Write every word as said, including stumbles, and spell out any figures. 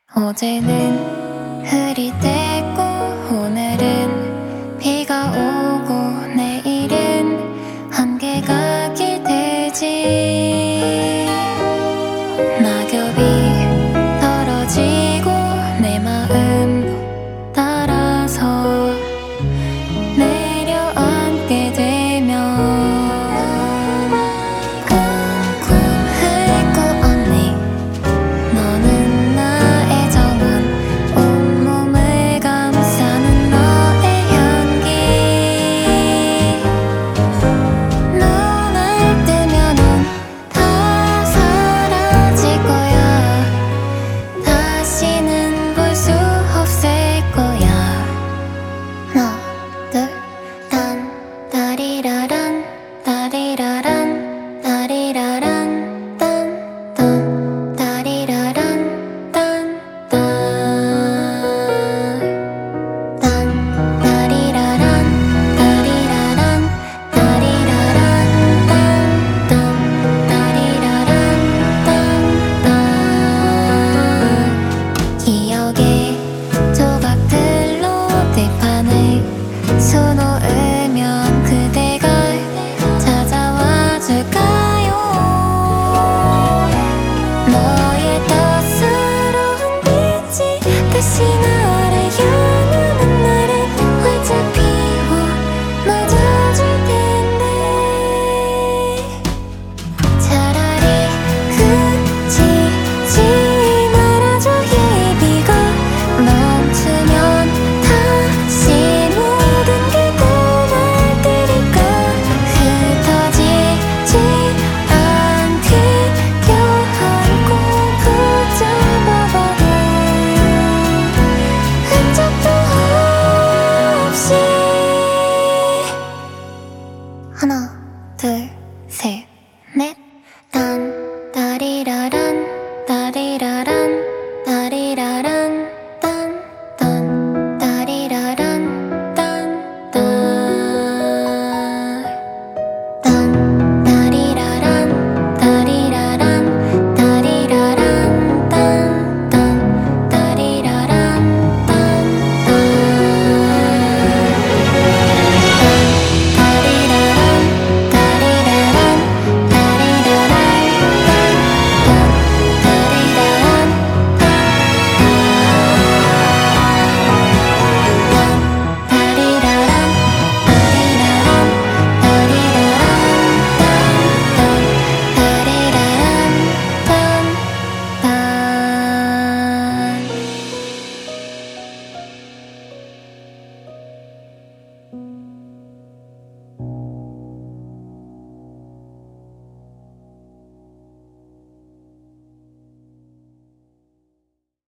어제는 흐리대고 오늘은 비가 오고 내일은 한개가 길들지. 낙엽이 떨어지고 내 마음도 따라서 내려앉게 되면 쿵쿵 할 것 없니. 너는 나의 정원, 온몸을 감싸는 너의 향기. 눈을 뜨면은 다 사라질 거야. 다시는 볼 수 없을 거야. 하나 둘 딴 따리라란 따리라란 따리라란 딴딴 따리라란 딴딴 딴 따리라란 따리라란 따리라란 딴딴 따리라란 딴딴. 기억의 조각들로 들판을 수놓으면 그대가 찾아와 줄까요. 너의 따스러운 빛이 다시 나를 향하는 날에 활짝 피워 맞아줄 텐데. 차라리 그치지 말아줘. 이 비가 멈추면 다시 모든 게 또 날 때릴까. 흩어지지 않게 껴안고 붙잡아봐도 흔적도 없이. 하나 둘 셋 넷 딴 따리라란 따리라란